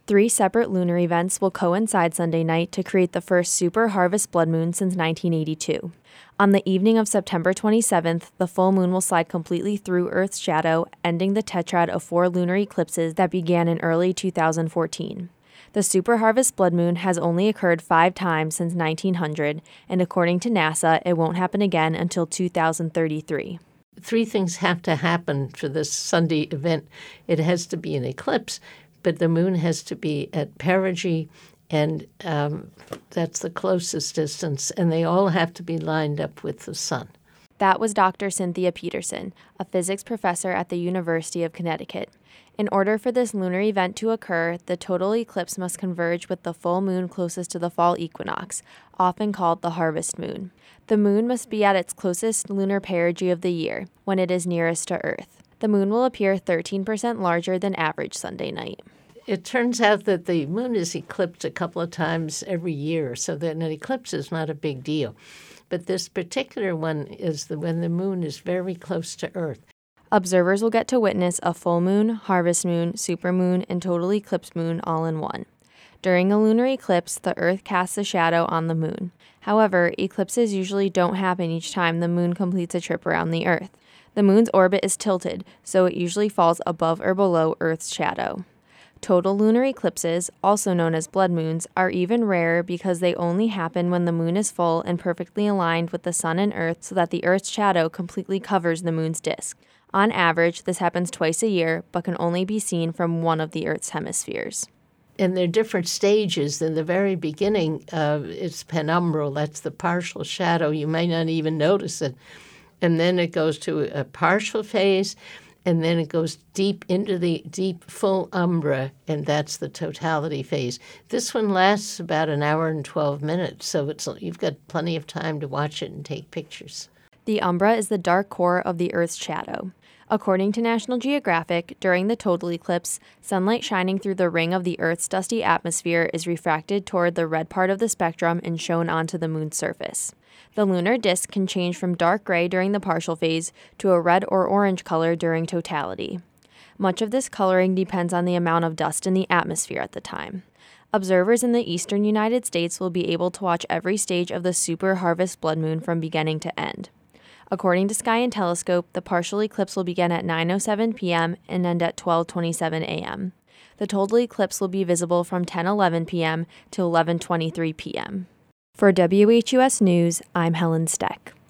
3 separate lunar events will coincide Sunday night to create the first super harvest blood moon since 1982. On the evening of September 27th, the full moon will slide completely through Earth's shadow, ending the tetrad of 4 lunar eclipses that began in early 2014. The super harvest blood moon has only occurred 5 times since 1900, and according to NASA, it won't happen again until 2033. 3 things have to happen for this Sunday event. It has to be an eclipse, but the moon has to be at perigee, and that's the closest distance, and they all have to be lined up with the sun. That was Dr. Cynthia Peterson, a physics professor at the University of Connecticut. In order for this lunar event to occur, the total eclipse must converge with the full moon closest to the fall equinox, often called the harvest moon. The moon must be at its closest lunar perigee of the year, when it is nearest to Earth. The moon will appear 13% larger than average Sunday night. It turns out that the moon is eclipsed a couple of times every year, so that an eclipse is not a big deal. But this particular one is when the moon is very close to Earth. Observers will get to witness a full moon, harvest moon, supermoon, and total eclipse moon all in one. During a lunar eclipse, the Earth casts a shadow on the moon. However, eclipses usually don't happen each time the moon completes a trip around the Earth. The moon's orbit is tilted, so it usually falls above or below Earth's shadow. Total lunar eclipses, also known as blood moons, are even rarer because they only happen when the moon is full and perfectly aligned with the sun and Earth so that the Earth's shadow completely covers the moon's disk. On average, this happens twice a year, but can only be seen from one of the Earth's hemispheres. And there are different stages. In the very beginning, it's penumbral. That's the partial shadow. You may not even notice it. And then it goes to a partial phase, and then it goes deep into the deep full umbra, and that's the totality phase. This one lasts about an hour and 12 minutes, so you've got plenty of time to watch it and take pictures. The umbra is the dark core of the Earth's shadow. According to National Geographic, during the total eclipse, sunlight shining through the ring of the Earth's dusty atmosphere is refracted toward the red part of the spectrum and shown onto the moon's surface. The lunar disk can change from dark gray during the partial phase to a red or orange color during totality. Much of this coloring depends on the amount of dust in the atmosphere at the time. Observers in the eastern United States will be able to watch every stage of the super harvest blood moon from beginning to end. According to Sky and Telescope, the partial eclipse will begin at 9:07 p.m. and end at 12:27 a.m. The total eclipse will be visible from 10:11 p.m. to 11:23 p.m. For WHUS News, I'm Helen Steck.